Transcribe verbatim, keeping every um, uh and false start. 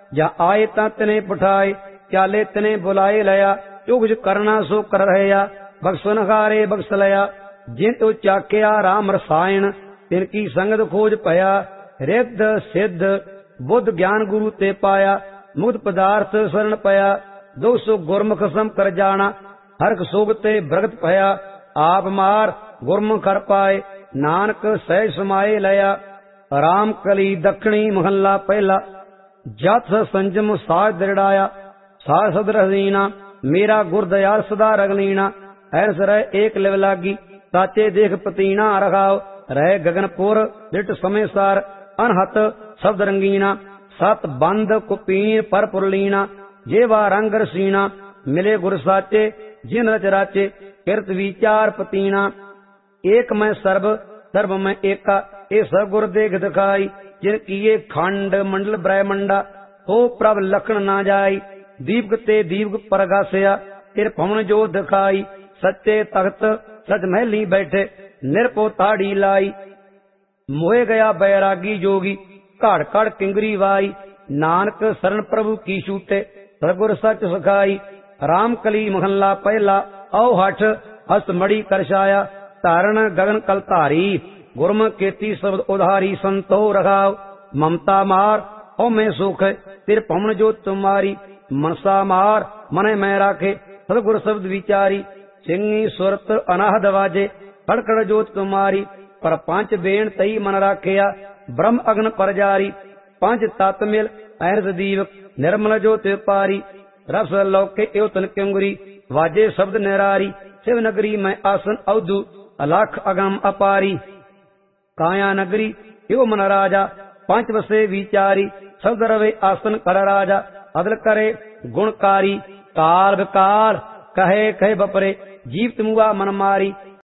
जा आए ता तिने पुठाए, चाले तिने बुलाए लया, जो कुछ करना सो कर रहया, बख्शन हारे बख्श लया। जिन तो चाक्या राम रसायन, तिनकी संगत खोज पया, रिद्ध सिद्ध बुद्ध ज्ञान गुरु ते पाया, मुक्त पदार्थ शरण पया, दो सो गुरमुख सम कर जाना, हरख सोग ते भगत पया, आप मार गुरमुख कर पाए, नानक सह समाए लया। राम कली दक्षिणी महला पहला, जथ संजम साज दृढ़ाया, साज सद रहीना, मेरा गुर दयाल सदा रगलीना, ऐस रह एक लिव लागी, साचे देख पतीना रखाओ, रह गगनपुर दिट समय सार, अनहत शब्द रंगीना, सत बंद कुपीन पर पुरलीना, जेवा रंग रसीना, मिले गुर साचे जिन रच राचे, किरत विचार पतीना, एक मैं सर्व सर्व में एका, ए सब गुर देख दिखाई, जिन किए खंड मंडल ब्रह्मंडा, हो प्रभ लखन ना जाई, दीपक ते दीपक परगासया, तिर पवन जो दिखाई, सच्चे तख्त सच महली बैठे, निरपो ताड़ी लाई, मोहे गया बैरागी जोगी, घड़ घड़ किंगरी वाई, नानक शरण प्रभु की छूटे, सतगुर सच सखाई। राम कली महला पहला, औ हठ हस्त मड़ी करछाया, धारण गगन कल धारी, गुरमुख केती शब्द उधारी, संतो रखाव ममता मार ओ मैं सुख, तिर पवन जो तुम्हारी, मनसा मार मने मैं राखे, सतगुर शब्द विचारी, सिंगी सुरत अनाहद वाजे, खड़खड़ जोत तुम्हारी, पर पांच बेण तई मन राखिया, ब्रह्म अग्न पर जारी, पांच तत् मिल अहरद दीवक, निर्मल ज्योत पारी, रस लौके एव तन क्योंगरी, वाजे शब्द निरारी, शिव नगरी में आसन अवधु, अलाख अगम अपारी, काया नगरी एव मन राजा, पांच वसे विचारी, शब्द रवे आसन कर राजा, अदल करे गुणकारी, काल विकाल कहे कहे बपरे, जीव तमुआ मन मारी,